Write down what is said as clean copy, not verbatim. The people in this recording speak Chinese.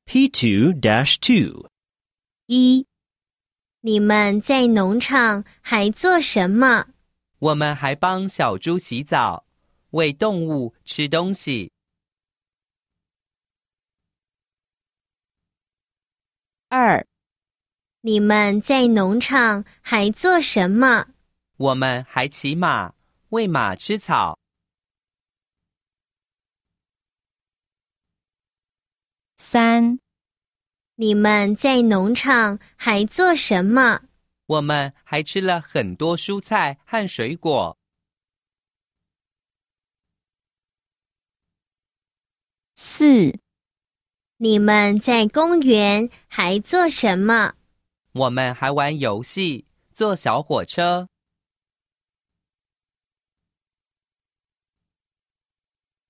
P2-2 1. 你们在农场还做什么？ 我们还帮小猪洗澡，喂动物吃东西。 2. 你们在农场还做什么？ 我们还骑马，喂马吃草。 3. 你们在农场还做什么？ 我们还吃了很多蔬菜和水果。 4. 你们在公园还做什么？ 我们还玩游戏，坐小火车。